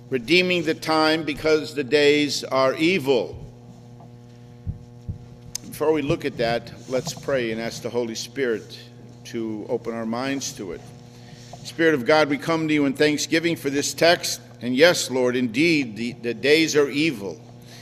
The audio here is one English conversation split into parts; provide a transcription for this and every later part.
redeeming the time because the days are evil. Before we look at that, let's pray and ask the Holy Spirit to open our minds to it. Spirit of God, we come to you in thanksgiving for this text. And yes, Lord, indeed, the days are evil.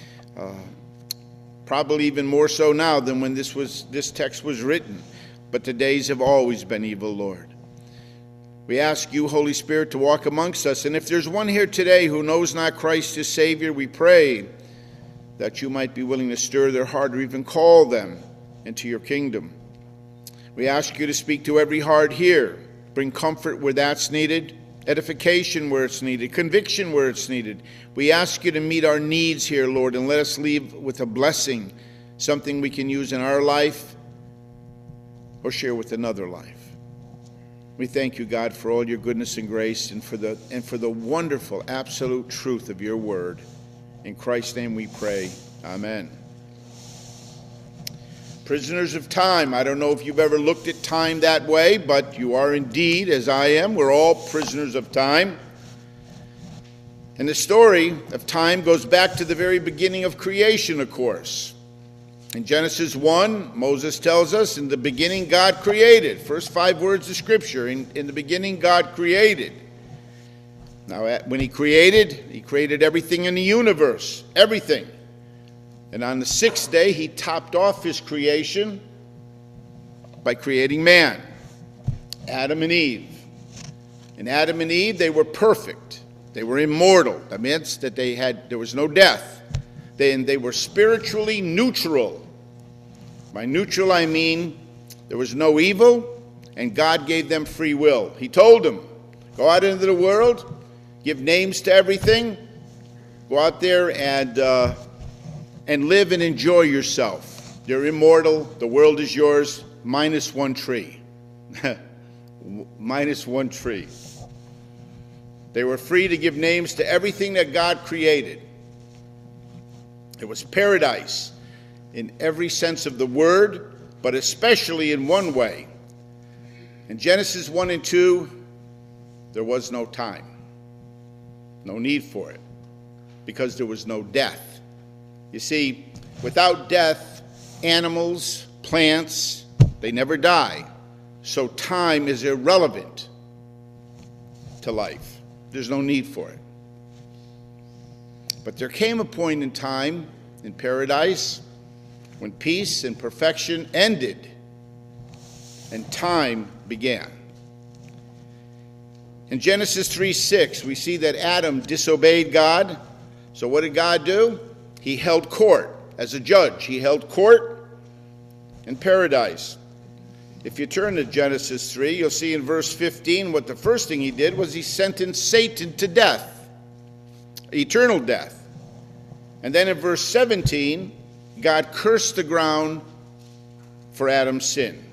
Probably even more so now than when this text was written. But the days have always been evil, Lord. We ask you, Holy Spirit, to walk amongst us. And if there's one here today who knows not Christ as Savior, we pray that you might be willing to stir their heart or even call them into your kingdom. We ask you to speak to every heart here. Bring comfort where that's needed, edification where it's needed, conviction where it's needed. We ask you to meet our needs here, Lord, and let us leave with a blessing, something we can use in our life or share with another life. We thank you, God, for all your goodness and grace and for the wonderful, absolute truth of your word. In Christ's name we pray. Amen. Prisoners of time. I don't know if you've ever looked at time that way, but you are indeed, as I am. We're all prisoners of time. And the story of time goes back to the very beginning of creation, of course. In Genesis 1, Moses tells us, in the beginning God created. First 5 words of Scripture. In the beginning God created. Now, when he created everything in the universe. Everything. And on the 6th day, he topped off his creation by creating man, Adam and Eve. And Adam and Eve, they were perfect. They were immortal. That means that there was no death. They were spiritually neutral. By neutral, I mean there was no evil, and God gave them free will. He told them, go out into the world, give names to everything, go out there and live and enjoy yourself. You're immortal. The world is yours, minus one tree. Minus one tree. They were free to give names to everything that God created. It was paradise in every sense of the word, but especially in one way. In Genesis 1 and 2, there was no time. No need for it, because there was no death. You see, without death, animals, plants, they never die. So time is irrelevant to life. There's no need for it. But there came a point in time in paradise when peace and perfection ended and time began. In Genesis 3:6, we see that Adam disobeyed God. So what did God do? He held court as a judge. He held court in paradise. If you turn to Genesis 3, you'll see in verse 15 what the first thing he did was he sentenced Satan to death, eternal death. And then in verse 17, God cursed the ground for Adam's sin.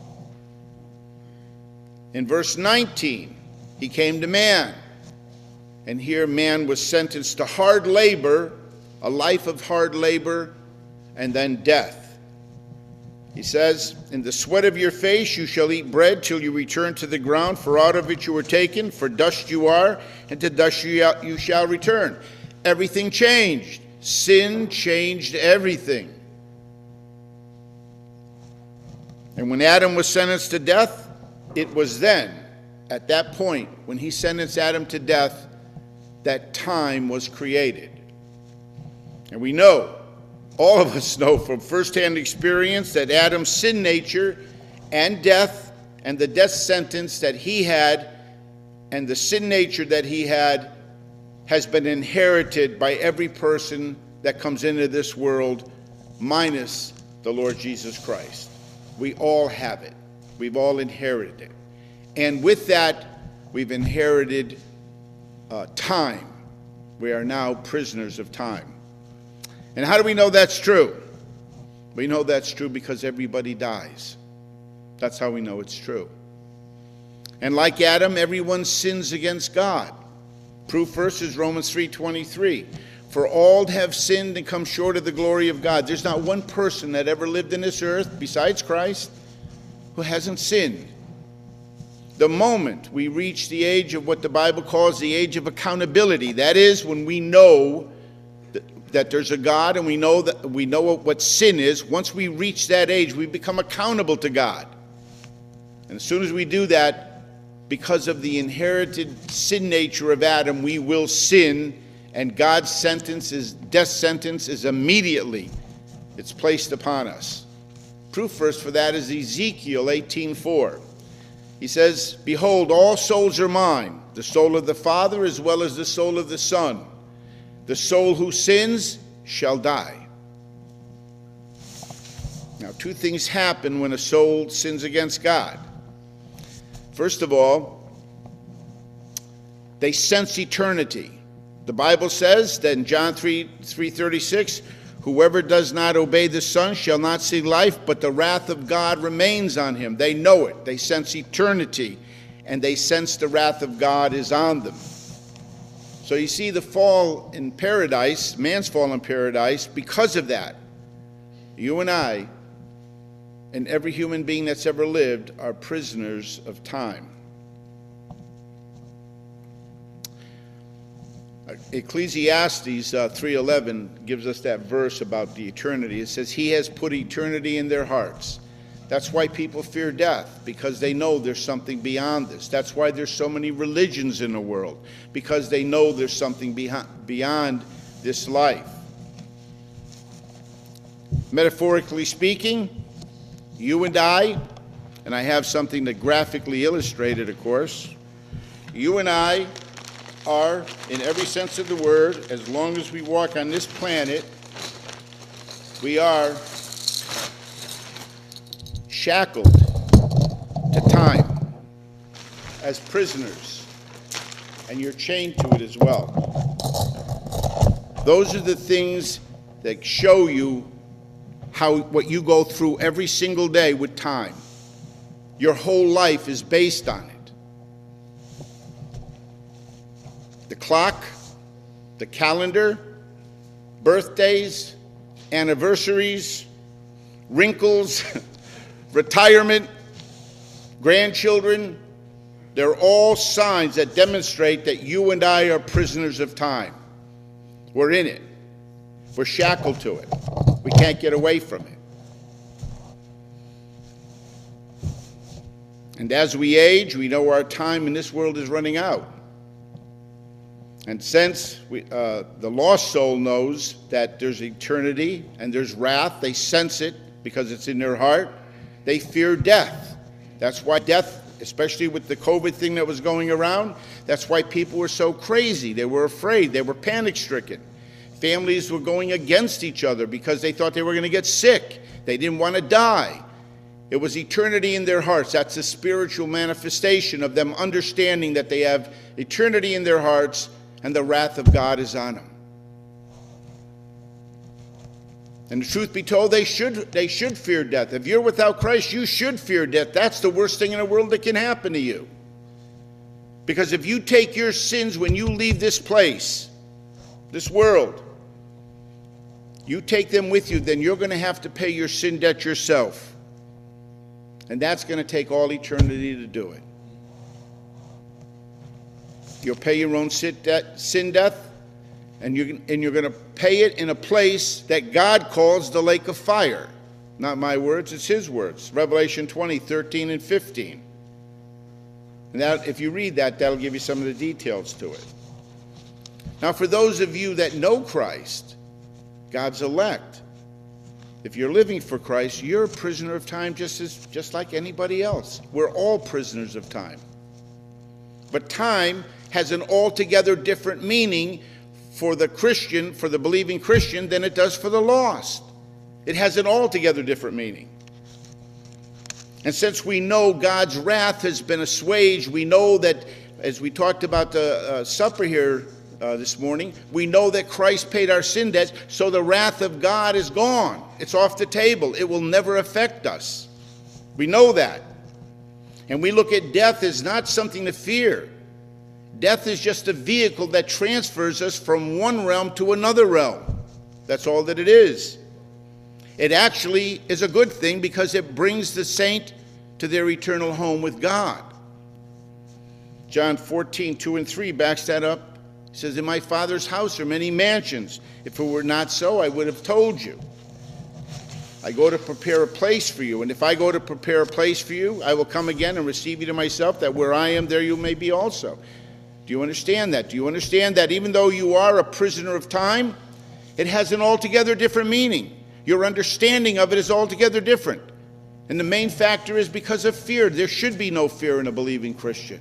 In verse 19, he came to man. And here man was sentenced to hard labor, a life of hard labor, and then death. He says, in the sweat of your face you shall eat bread till you return to the ground, for out of it you were taken, for dust you are, and to dust you shall return. Everything changed. Sin changed everything. And when Adam was sentenced to death, it was then, at that point, when he sentenced Adam to death, that time was created. And we know, all of us know from firsthand experience, that Adam's sin nature and death and the death sentence that he had and the sin nature that he had has been inherited by every person that comes into this world, minus the Lord Jesus Christ. We all have it. We've all inherited it. And with that, we've inherited time. We are now prisoners of time. And how do we know that's true? We know that's true because everybody dies. That's how we know it's true. And like Adam, everyone sins against God. Proof verse is Romans 3:23. For all have sinned and come short of the glory of God. There's not one person that ever lived in this earth, besides Christ, who hasn't sinned. the moment we reach the age of what the Bible calls the age of accountability. That is, when we know that there's a God and we know what sin is. Once we reach that age, we become accountable to God. And as soon as we do that, because of the inherited sin nature of Adam, we will sin, and God's death sentence is immediately, it's placed upon us. Proof verse for that is Ezekiel 18:4. He says, "Behold, all souls are mine, the soul of the Father as well as the soul of the Son. The soul who sins shall die." Now, two things happen when a soul sins against God. First of all, they sense eternity. The Bible says that in John 3:36, "Whoever does not obey the Son shall not see life, but the wrath of God remains on him." They know it. They sense eternity, and they sense the wrath of God is on them. So you see the fall in paradise, man's fall in paradise, because of that. You and I, and every human being that's ever lived, are prisoners of time. Ecclesiastes 3:11 gives us that verse about the eternity. It says, "He has put eternity in their hearts." That's why people fear death, because they know there's something beyond this. That's why there's so many religions in the world, because they know there's something beyond this life. Metaphorically speaking, you and I have something that graphically illustrated, of course, you and I are, in every sense of the word, as long as we walk on this planet, we are shackled to time as prisoners, and you're chained to it as well. Those are the things that show you what you go through every single day with time. Your whole life is based on it. The clock, the calendar, birthdays, anniversaries, wrinkles, retirement, grandchildren, they're all signs that demonstrate that you and I are prisoners of time. We're in it. We're shackled to it. We can't get away from it. And as we age, we know our time in this world is running out. And since the lost soul knows that there's eternity and there's wrath, they sense it because it's in their heart, they fear death. That's why death, especially with the COVID thing that was going around, that's why people were so crazy. They were afraid. They were panic-stricken. Families were going against each other because they thought they were going to get sick. They didn't want to die. It was eternity in their hearts. That's a spiritual manifestation of them understanding that they have eternity in their hearts and the wrath of God is on them. And the truth be told, they should fear death. If you're without Christ, you should fear death. That's the worst thing in the world that can happen to you. Because if you take your sins when you leave this place, this world, you take them with you, then you're going to have to pay your sin debt yourself. And that's going to take all eternity to do it. You'll pay your own sin debt, and you're going to pay it in a place that God calls the lake of fire. Not my words, it's his words. Revelation 20:13 and 15. And that, if you read that, that'll give you some of the details to it. Now, for those of you that know Christ, God's elect, if you're living for Christ, you're a prisoner of time just like anybody else. We're all prisoners of time. But time has an altogether different meaning for the Christian, for the believing Christian, than it does for the lost. It has an altogether different meaning. And since we know God's wrath has been assuaged, we know that, as we talked about the supper here this morning, we know that Christ paid our sin debts, so the wrath of God is gone. It's off the table. It will never affect us. We know that. And we look at death as not something to fear. Death is just a vehicle that transfers us from one realm to another realm. That's all that it is. It actually is a good thing because it brings the saint to their eternal home with God. John 14, 2 and 3 backs that up. He says, in my Father's house are many mansions. If it were not so, I would have told you. I go to prepare a place for you. And if I go to prepare a place for you, I will come again and receive you to myself, that where I am, there you may be also. Do you understand that? Do you understand that even though you are a prisoner of time, it has an altogether different meaning? Your understanding of it is altogether different. And the main factor is because of fear. There should be no fear in a believing Christian.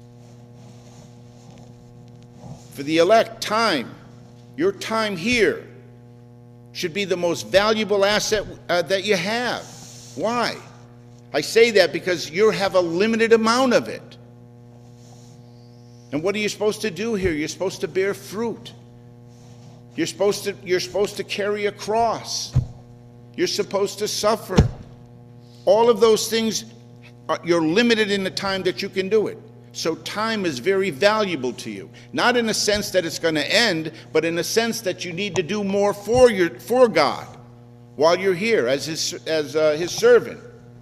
For the elect, time, your time here, should be the most valuable asset that you have. Why? I say that because you have a limited amount of it. And what are you supposed to do here? You're supposed to bear fruit. You're supposed to carry a cross. You're supposed to suffer. All of those things, you're limited in the time that you can do it. So time is very valuable to you. Not in a sense that it's going to end, but in a sense that you need to do more for God while you're here as his servant.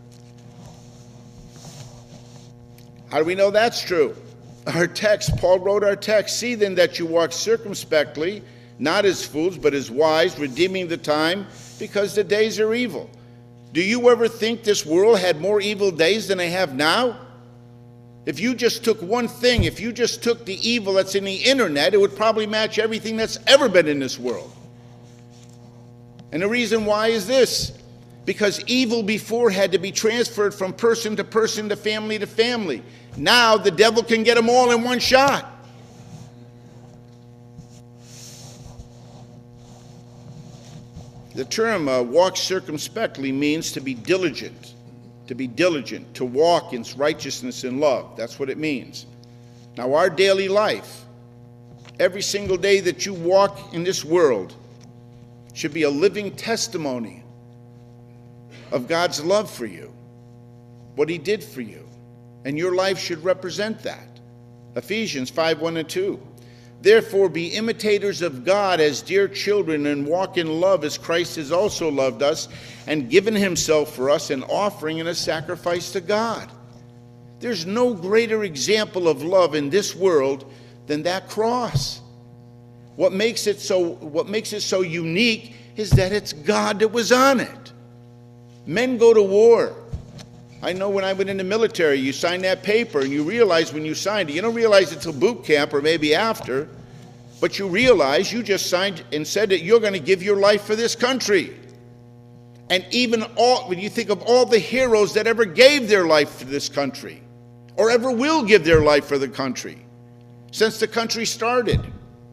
How do we know that's true? Our text, Paul wrote our text, see then that you walk circumspectly, not as fools, but as wise, redeeming the time, because the days are evil. Do you ever think this world had more evil days than they have now? If you just took one thing, if you just took the evil that's in the internet, it would probably match everything that's ever been in this world. And the reason why is this: because evil before had to be transferred from person to person to family. Now the devil can get them all in one shot. The term walk circumspectly means to be diligent. To walk in righteousness and love. That's what it means. Now, our daily life, every single day that you walk in this world, should be a living testimony of God's love for you, what he did for you. And your life should represent that. Ephesians 5, 1 and 2. Therefore, be imitators of God as dear children, and walk in love as Christ has also loved us and given himself for us, an offering and a sacrifice to God. There's no greater example of love in this world than that cross. What makes it so unique is that it's God that was on it. Men go to war. I know when I went in the military, you signed that paper, and you realize when you signed it, you don't realize it till boot camp or maybe after, but you realize you just signed and said that you're going to give your life for this country. And even when you think of all the heroes that ever gave their life for this country, or ever will give their life for the country, since the country started,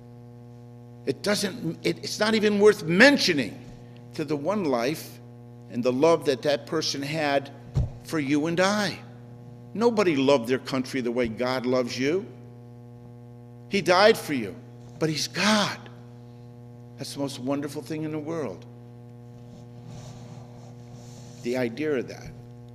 it's not even worth mentioning to the one life and the love that that person had for you and I. Nobody loved their country the way God loves you. He died for you, but he's God. That's the most wonderful thing in the world. The idea of that.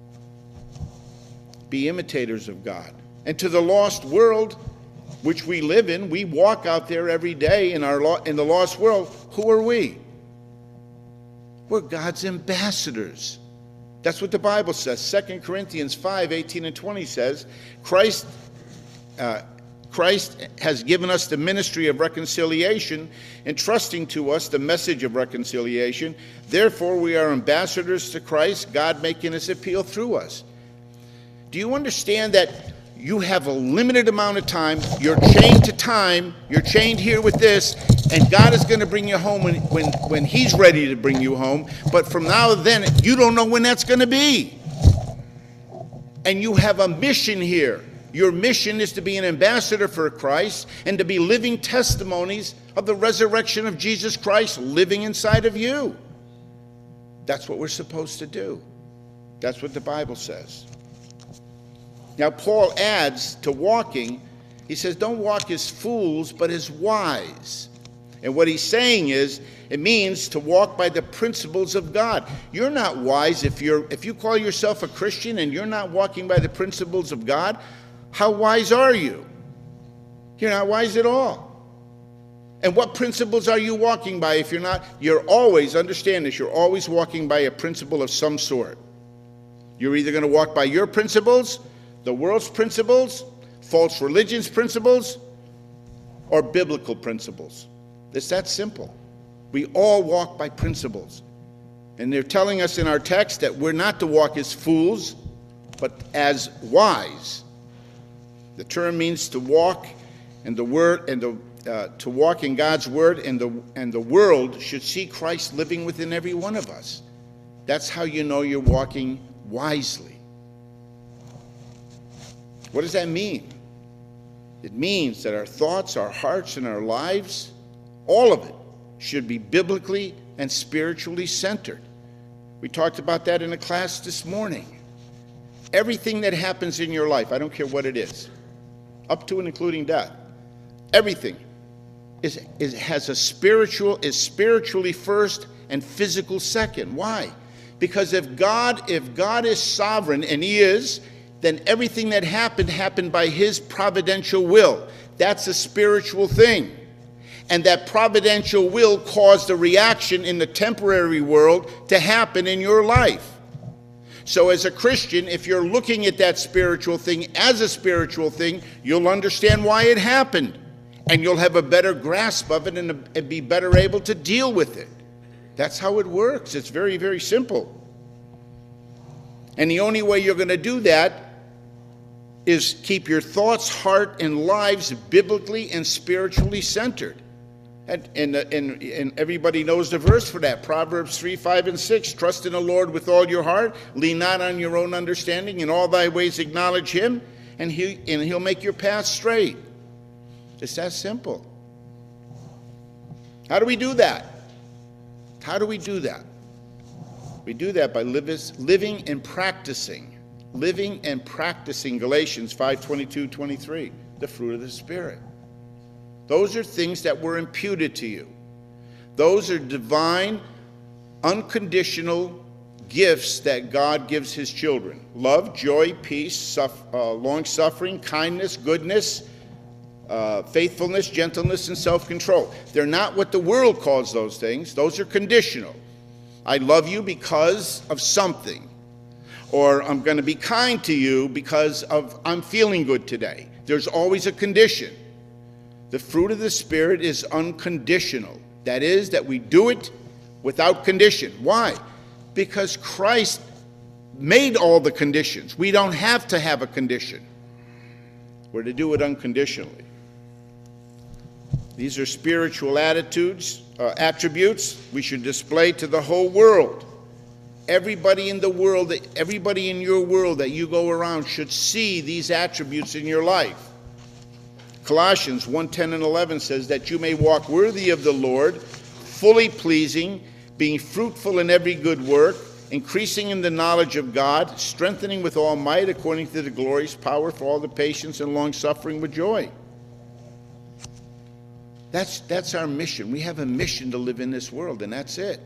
Be imitators of God. And to the lost world which we live in, we walk out there every day in the lost world. Who are we? We're God's ambassadors. That's what the Bible says. 2 Corinthians 5, 18 and 20 says, Christ has given us the ministry of reconciliation, entrusting to us the message of reconciliation. Therefore, we are ambassadors to Christ, God making his appeal through us. Do you understand that you have a limited amount of time? You're chained to time. You're chained here with this, and God is going to bring you home when he's ready to bring you home. But from now to then, you don't know when that's going to be. And you have a mission here. Your mission is to be an ambassador for Christ and to be living testimonies of the resurrection of Jesus Christ living inside of you. That's what we're supposed to do. That's what the Bible says. Now, Paul adds to walking, he says, don't walk as fools, but as wise. And what he's saying is, it means to walk by the principles of God. You're not wise if you call yourself a Christian and you're not walking by the principles of God. How wise are you? You're not wise at all. And what principles are you walking by if you're not? You're always, understand this, you're always walking by a principle of some sort. You're either going to walk by your principles, the world's principles, false religion's principles or biblical principles. It's that simple. We all walk by principles. And they're telling us in our text that we're not to walk as fools, but as wise. The term means to walk in the word and to walk in God's word, and the world should see Christ living within every one of us. That's how you know you're walking wisely. What does that mean? It means that our thoughts, our hearts, and our lives, all of it, should be biblically and spiritually centered. We talked about that in a class this morning. Everything that happens in your life, I don't care what it is, up to and including death, everything is spiritually first and physical second. Why? Because if God is sovereign, and he is, then everything that happened by his providential will. That's a spiritual thing. And that providential will caused a reaction in the temporary world to happen in your life. So as a Christian, if you're looking at that spiritual thing as a spiritual thing, you'll understand why it happened. And you'll have a better grasp of it and be better able to deal with it. That's how it works. It's very, very simple. And the only way you're going to do that is keep your thoughts, heart, and lives biblically and spiritually centered. And everybody knows the verse for that. Proverbs 3, 5, and 6. Trust in the Lord with all your heart. Lean not on your own understanding. In all thy ways acknowledge him, and he'll make your path straight. It's that simple. How do we do that? How do we do that? We do that by living and practicing. Living and practicing Galatians 5:22-23, the fruit of the Spirit. Those are things that were imputed to you. Those are divine, unconditional gifts that God gives his children. Love, joy, peace, long-suffering, kindness, goodness, faithfulness, gentleness, and self-control. They're not what the world calls those things. Those are conditional. I love you because of something. Or I'm going to be kind to you because I'm feeling good today. There's always a condition. The fruit of the Spirit is unconditional. That is, that we do it without condition. Why? Because Christ made all the conditions. We don't have to have a condition. We're to do it unconditionally. These are spiritual attributes we should display to the whole world. Everybody in the world, everybody in your world that you go around should see these attributes in your life. Colossians 1:10 and 11 says that you may walk worthy of the Lord, fully pleasing, being fruitful in every good work, increasing in the knowledge of God, strengthening with all might according to the glorious power for all the patience and long-suffering with joy. That's our mission. We have a mission to live in this world, and that's it.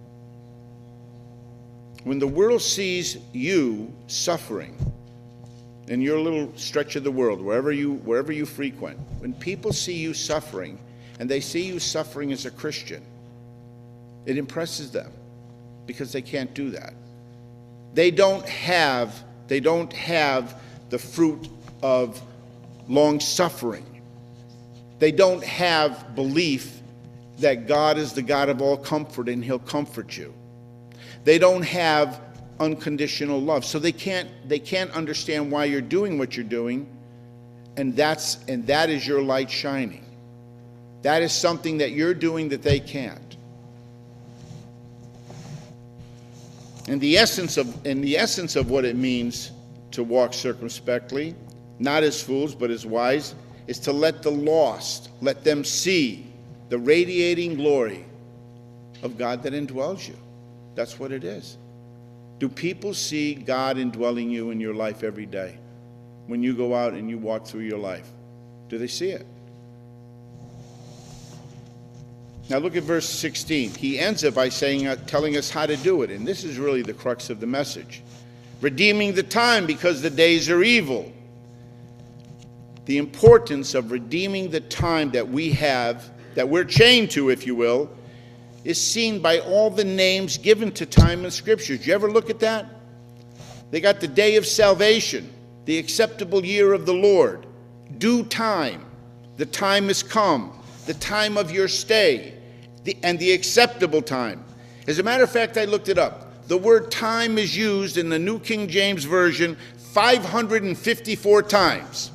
When the world sees you suffering in your little stretch of the world, wherever you frequent, when people see you suffering, and they see you suffering as a Christian, it impresses them because they can't do that. They don't have the fruit of long suffering. They don't have belief that God is the God of all comfort and he'll comfort you. They don't have unconditional love. So they can't understand why you're doing what you're doing, and that is your light shining. That is something that you're doing that they can't. And the essence of what it means to walk circumspectly, not as fools but as wise, is to let the lost, let them see the radiating glory of God that indwells you. That's what it is. Do people see God indwelling you in your life every day? When you go out and you walk through your life, do they see it? Now look at verse 16. He ends it by telling us how to do it, and this is really the crux of the message. Redeeming the time because the days are evil. The importance of redeeming the time that we have, that we're chained to, if you will, is seen by all the names given to time in Scripture. Did you ever look at that? They got the day of salvation, the acceptable year of the Lord, due time. The time has come, the time of your stay, and the acceptable time. As a matter of fact, I looked it up. The word time is used in the New King James Version 554 times.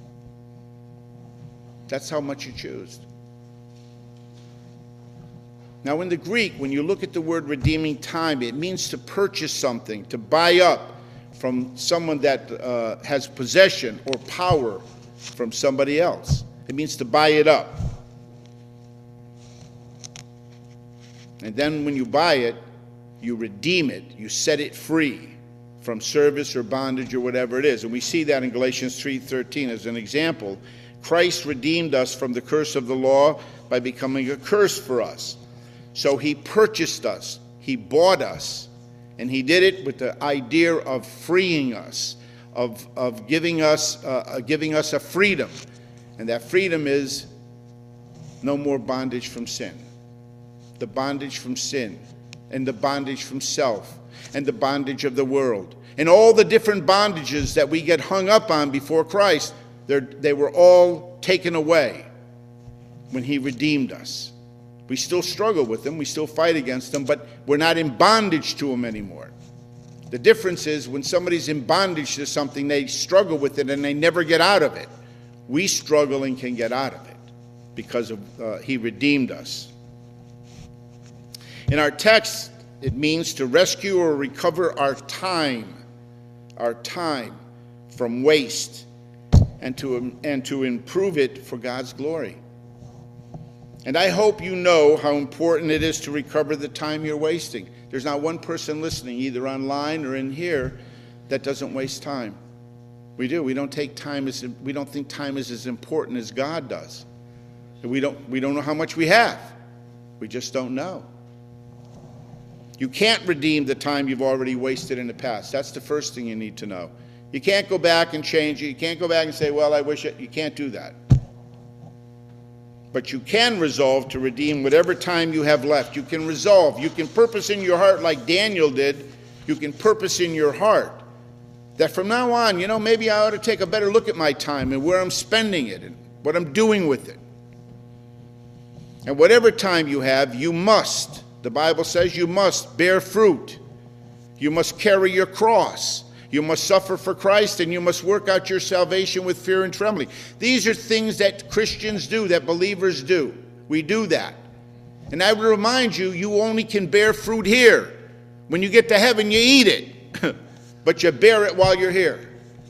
That's how much it's used. Now in the Greek, when you look at the word redeeming time, it means to purchase something, to buy up from someone that has possession or power from somebody else. It means to buy it up. And then when you buy it, you redeem it, you set it free from service or bondage or whatever it is. And we see that in Galatians 3:13 as an example. Christ redeemed us from the curse of the law by becoming a curse for us. So he purchased us, he bought us, and he did it with the idea of freeing us, of giving us a freedom. And that freedom is no more bondage from sin. The bondage from sin, and the bondage from self, and the bondage of the world, and all the different bondages that we get hung up on before Christ, they were all taken away when he redeemed us. We still struggle with them, we still fight against them, but we're not in bondage to them anymore. The difference is when somebody's in bondage to something, they struggle with it and they never get out of it. We struggle and can get out of it because of he redeemed us. In our text, it means to rescue or recover our time from waste, and to improve it for God's glory. And I hope you know how important it is to recover the time you're wasting. There's not one person listening, either online or in here, that doesn't waste time. We do. We don't think time is as important as God does. We don't know how much we have. We just don't know. You can't redeem the time you've already wasted in the past. That's the first thing you need to know. You can't go back and change it. You can't go back and say, well, I wish it. You can't do that. But you can resolve to redeem whatever time you have left. You can resolve. You can purpose in your heart like Daniel did. You can purpose in your heart that from now on, maybe I ought to take a better look at my time and where I'm spending it and what I'm doing with it. And whatever time you have, you must. The Bible says you must bear fruit. You must carry your cross. You must suffer for Christ, and you must work out your salvation with fear and trembling. These are things that Christians do, that believers do. We do that. And I would remind you, you only can bear fruit here. When you get to heaven, you eat it. But you bear it while you're here.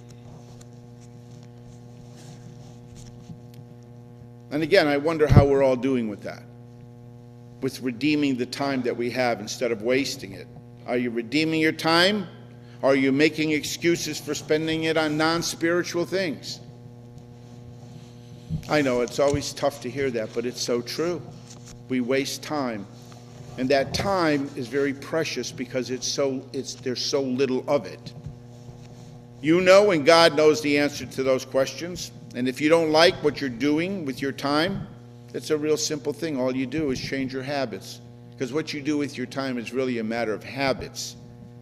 And again, I wonder how we're all doing with that. With redeeming the time that we have instead of wasting it. Are you redeeming your time? Are you making excuses for spending it on non-spiritual things? I know it's always tough to hear that, but it's so true. We waste time. And that time is very precious because there's so little of it. You know, and God knows the answer to those questions. And if you don't like what you're doing with your time, it's a real simple thing. All you do is change your habits. Because what you do with your time is really a matter of habits.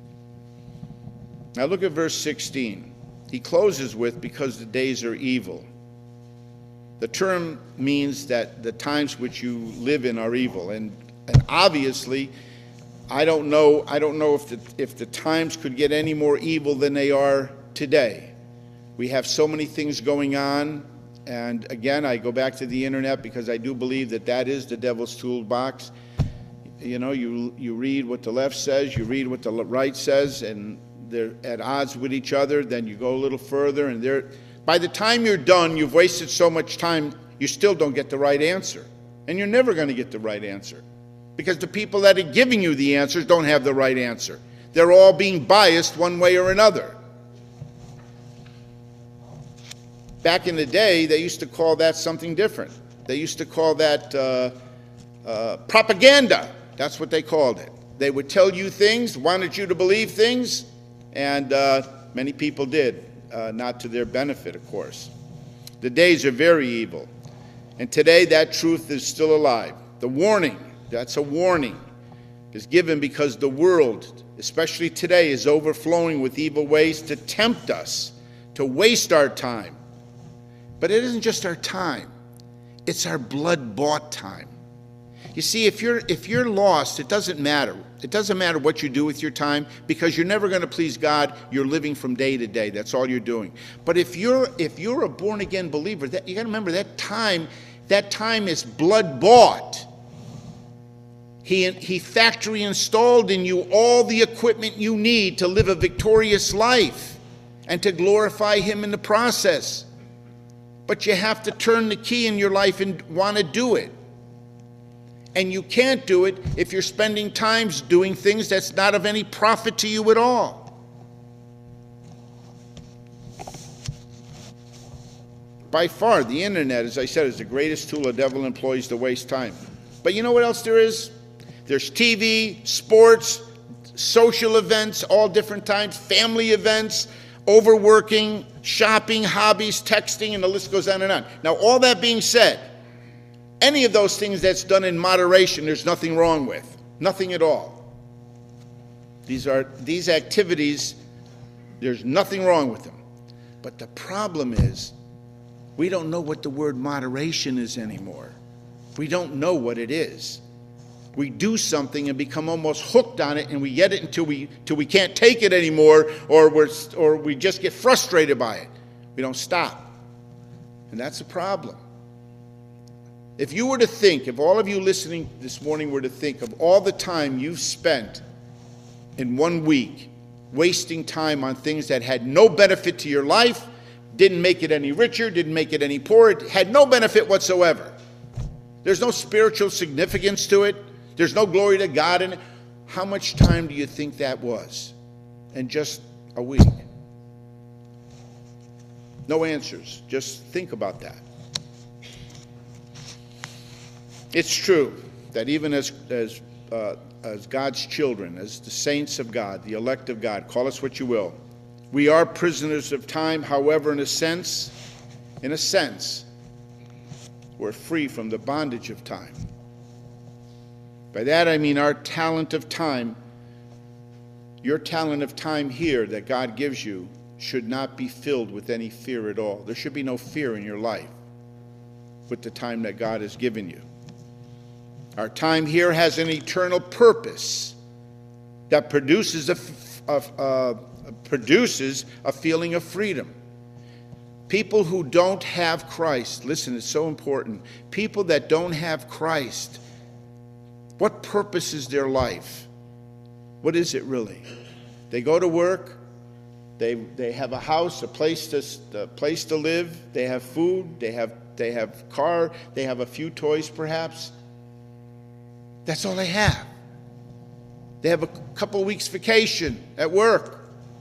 Now look at verse 16. He closes with, because the days are evil. The term means that the times which you live in are evil. And obviously, I don't know if the times could get any more evil than they are today. We have so many things going on. And again, I go back to the internet because I do believe that is the devil's toolbox. You read what the left says, you read what the right says, and they're at odds with each other. Then you go a little further, and by the time you're done, you've wasted so much time, you still don't get the right answer. And you're never going to get the right answer. Because the people that are giving you the answers don't have the right answer. They're all being biased one way or another. Back in the day, they used to call that something different. They used to call that propaganda. That's what they called it. They would tell you things, wanted you to believe things, and many people did, not to their benefit, of course. The days are very evil. And today, that truth is still alive. The warning, that's a warning, is given because the world, especially today, is overflowing with evil ways to tempt us, to waste our time. But it isn't just our time. It's our blood-bought time. You see, if you're lost, it doesn't matter. It doesn't matter what you do with your time, because you're never going to please God. You're living from day to day. That's all you're doing. But if you're a born-again believer, that you got to remember that time is blood-bought. He factory installed in you all the equipment you need to live a victorious life and to glorify Him in the process. But you have to turn the key in your life and want to do it. And you can't do it if you're spending time doing things that's not of any profit to you at all. By far, the internet, as I said, is the greatest tool the devil employs to waste time. But you know what else there is? There's TV, sports, social events, all different times, family events, overworking, shopping, hobbies, texting, and the list goes on and on. Now, all that being said, any of those things that's done in moderation, there's nothing wrong with. Nothing at all. These activities, there's nothing wrong with them. But the problem is, we don't know what the word moderation is anymore. We don't know what it is. We do something and become almost hooked on it, and we get it until we can't take it anymore, or we just get frustrated by it. We don't stop. And that's a problem. If you were to think, if all of you listening this morning were to think of all the time you've spent in 1 week wasting time on things that had no benefit to your life, didn't make it any richer, didn't make it any poorer, it had no benefit whatsoever. There's no spiritual significance to it. There's no glory to God in it. How much time do you think that was? In just a week? No answers. Just think about that. It's true that even as God's children, as the saints of God, the elect of God, call us what you will, we are prisoners of time. However, in a sense, we're free from the bondage of time. By that I mean our talent of time, your talent of time here that God gives you, should not be filled with any fear at all. There should be no fear in your life with the time that God has given you. Our time here has an eternal purpose that produces a feeling of freedom. People who don't have Christ, listen, it's so important. People that don't have Christ, what purpose is their life? What is it really? They go to work, they have a house, a place to live, they have food, they have car, they have a few toys perhaps. That's all they have. They have a couple of weeks vacation at work.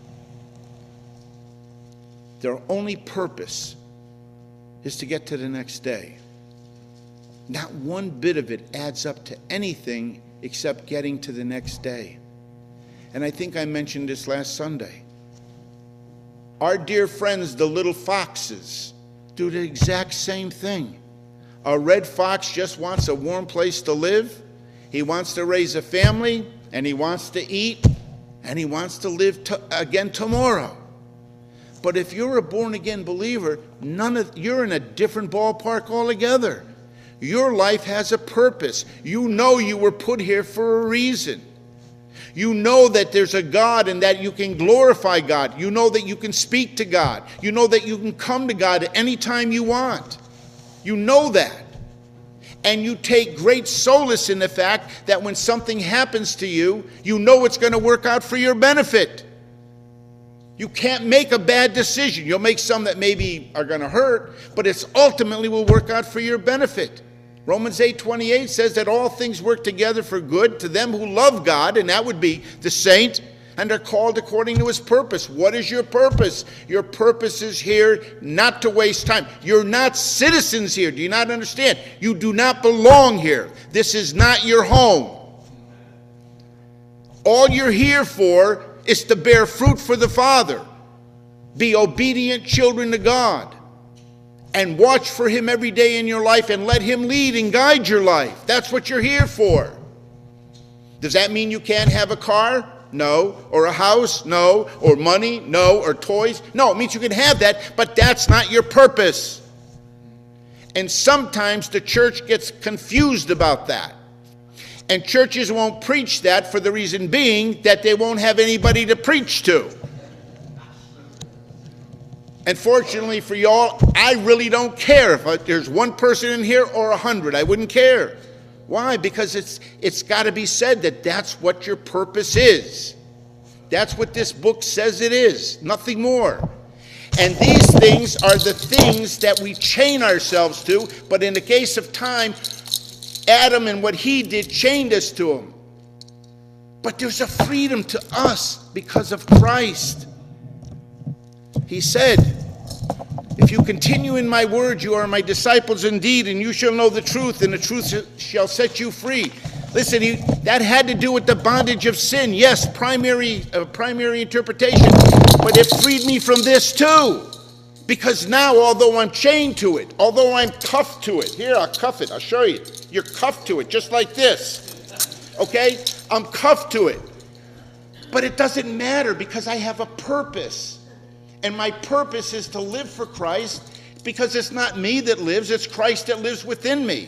Their only purpose is to get to the next day. Not one bit of it adds up to anything except getting to the next day. And I think I mentioned this last Sunday. Our dear friends, the little foxes, do the exact same thing. A red fox just wants a warm place to live. He wants to raise a family, and he wants to eat, and he wants to live again tomorrow. But if you're a born-again believer, you're in a different ballpark altogether. Your life has a purpose. You know you were put here for a reason. You know that there's a God and that you can glorify God. You know that you can speak to God. You know that you can come to God at any time you want. You know that. And you take great solace in the fact that when something happens to you, you know it's going to work out for your benefit. You can't make a bad decision. You'll make some that maybe are going to hurt, but it's ultimately will work out for your benefit. Romans 8:28 says that all things work together for good to them who love God, and that would be the saint, and are called according to his purpose. What is your purpose? Your purpose is here not to waste time. You're not citizens here. Do you not understand? You do not belong here. This is not your home. All you're here for is to bear fruit for the Father. Be obedient children to God. And watch for him every day in your life and let him lead and guide your life. That's what you're here for. Does that mean you can't have a car? No. Or a house? No. Or money? No. Or toys? No, it means you can have that, but that's not your purpose. And sometimes the church gets confused about that. And churches won't preach that for the reason being that they won't have anybody to preach to. And fortunately for y'all, I really don't care if there's one person in here or 100. I wouldn't care. Why? Because it's got to be said that that's what your purpose is. That's what this book says it is, nothing more. And these things are the things that we chain ourselves to, but in the case of time, Adam and what he did chained us to him. But there's a freedom to us because of Christ. He said, if you continue in my word, you are my disciples indeed, and you shall know the truth, and the truth shall set you free. Listen, that had to do with the bondage of sin. Yes, primary interpretation. But it freed me from this too. Because now, although I'm chained to it, although I'm cuffed to it, here, I'll cuff it, I'll show you. You're cuffed to it, just like this. Okay? I'm cuffed to it. But it doesn't matter because I have a purpose. And my purpose is to live for Christ because it's not me that lives, it's Christ that lives within me.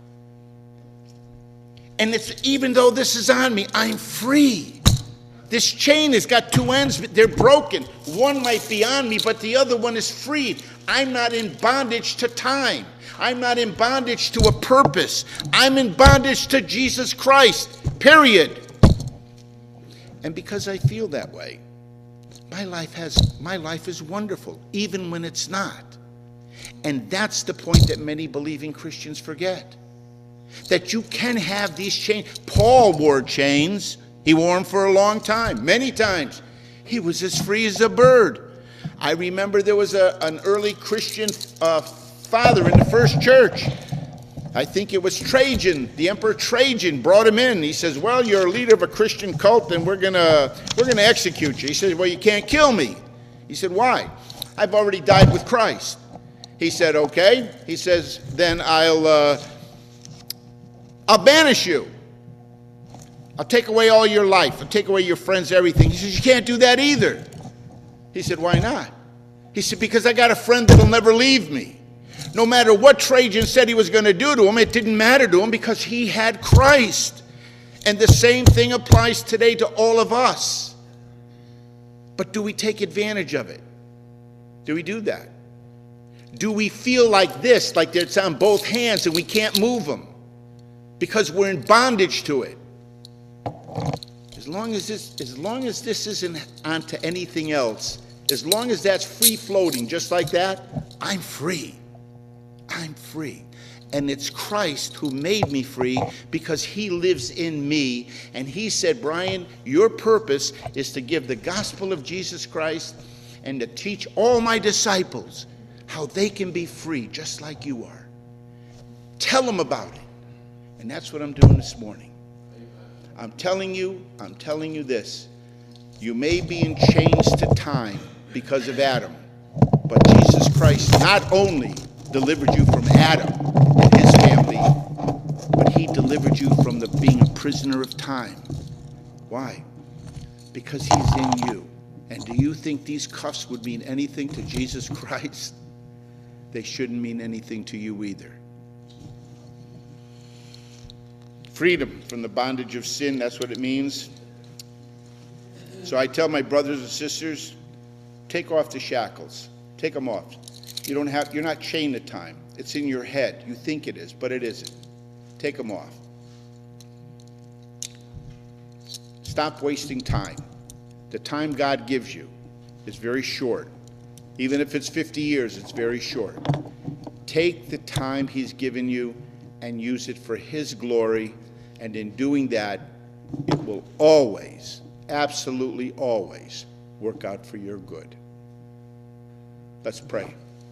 And it's even though this is on me, I'm free. This chain has got two ends, they're broken. One might be on me, but the other one is freed. I'm not in bondage to time. I'm not in bondage to a purpose. I'm in bondage to Jesus Christ, period. And because I feel that way, my life is wonderful, even when it's not. And that's the point that many believing Christians forget. That you can have these chains. Paul wore chains. He wore them for a long time, many times. He was as free as a bird. I remember there was an early Christian father in the first church. I think it was Trajan, the Emperor Trajan brought him in. He says, well, you're a leader of a Christian cult and we're gonna execute you. He said, well, you can't kill me. He said, why? I've already died with Christ. He said, okay. He says, then I'll banish you. I'll take away all your life. I'll take away your friends, everything. He says, you can't do that either. He said, why not? He said, because I got a friend that'll never leave me. No matter what Trajan said he was going to do to him, it didn't matter to him because he had Christ. And the same thing applies today to all of us. But do we take advantage of it? Do we do that? Do we feel like this, like it's on both hands and we can't move them? Because we're in bondage to it. As long as this isn't onto anything else, as long as that's free floating just like that, I'm free. I'm free. And it's Christ who made me free because he lives in me. And he said, Brian, your purpose is to give the gospel of Jesus Christ and to teach all my disciples how they can be free just like you are. Tell them about it. And that's what I'm doing this morning. I'm telling you this. You may be in chains to time because of Adam, but Jesus Christ not only delivered you from Adam and his family, but he delivered you from being a prisoner of time. Why? Because he's in you. And do you think these cuffs would mean anything to Jesus Christ? They shouldn't mean anything to you either. Freedom from the bondage of sin, that's what it means. So I tell my brothers and sisters, take off the shackles. Take them off. You're not chained to time. It's in your head. You think it is, but it isn't. Take them off. Stop wasting time. The time God gives you is very short. Even if it's 50 years, it's very short. Take the time he's given you and use it for his glory. And in doing that, it will always, absolutely always, work out for your good. Let's pray.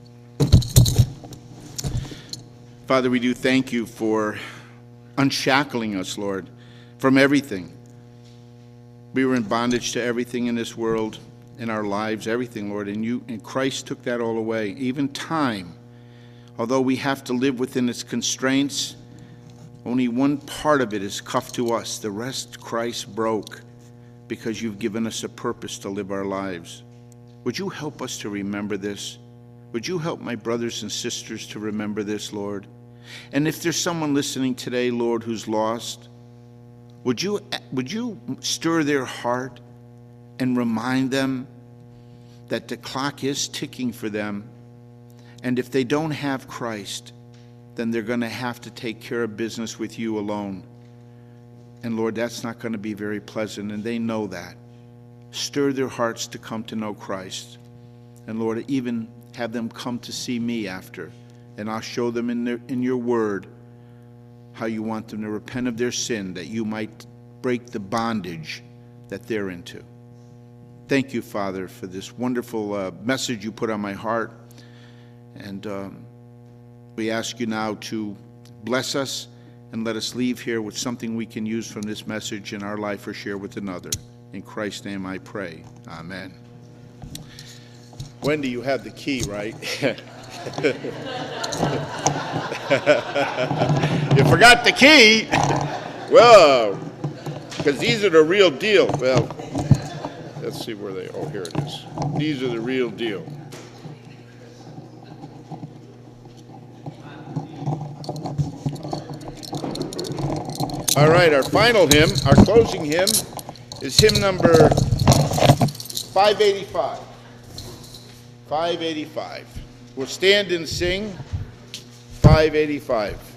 Father, we do thank you for unshackling us, Lord, from everything. We were in bondage to everything in this world, in our lives, everything, Lord, and Christ took that all away. Even time, although we have to live within its constraints, only one part of it is cuffed to us. The rest Christ broke because you've given us a purpose to live our lives. Would you help us to remember this? Would you help my brothers and sisters to remember this, Lord? And if there's someone listening today, Lord, who's lost, would you stir their heart and remind them that the clock is ticking for them, and if they don't have Christ, then they're going to have to take care of business with you alone. And Lord, that's not going to be very pleasant, and they know that. Stir their hearts to come to know Christ. And Lord, even have them come to see me after, and I'll show them in your word how you want them to repent of their sin, that you might break the bondage that they're into. Thank you, Father, for this wonderful message you put on my heart. And we ask you now to bless us and let us leave here with something we can use from this message in our life or share with another. In Christ's name I pray. Amen. Wendy, you have the key, right? You forgot the key? Well, because these are the real deal. Well, let's see where they, oh, here it is. These are the real deal. All right, our final hymn, our closing hymn, is hymn number 585. 585. We'll stand and sing 585.